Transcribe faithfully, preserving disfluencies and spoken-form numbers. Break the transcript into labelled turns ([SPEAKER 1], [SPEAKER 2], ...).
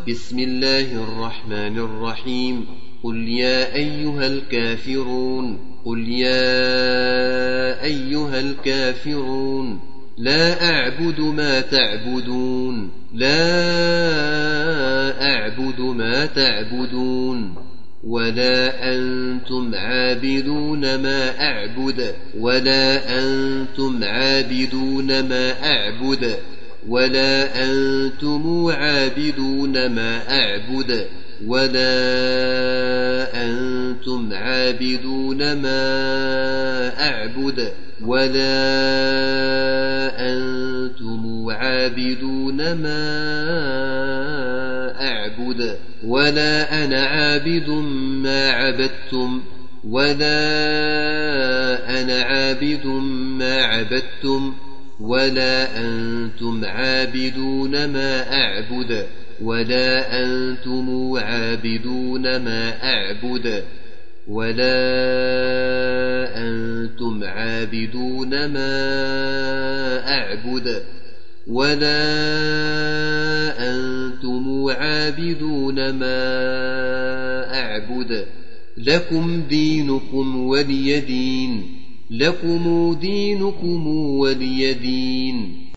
[SPEAKER 1] بسم الله الرحمن الرحيم قل يا أيها الكافرون قل يا أيها الكافرون لا أعبد ما تعبدون لا أعبد ما تعبدون ولا أنتم عابدون ما أعبد ولا أنتم عابدون ما أعبد ولا أنتم عابدون ما أعبد ولا أنتم عابدون ما أعبد ولا أنتم عابدون ما أعبد ولا أنا عابد ما عبدتم ولا أنا عابد ما عبدتم ولا أنتم عابدون ما أعبد ولا أنتم عابدون ما أعبد ولا أنتم عابدون ما أعبد ولا أنتم عابدون ما أعبد لكم دينكم ولي دين لكم دينكم ولي دين.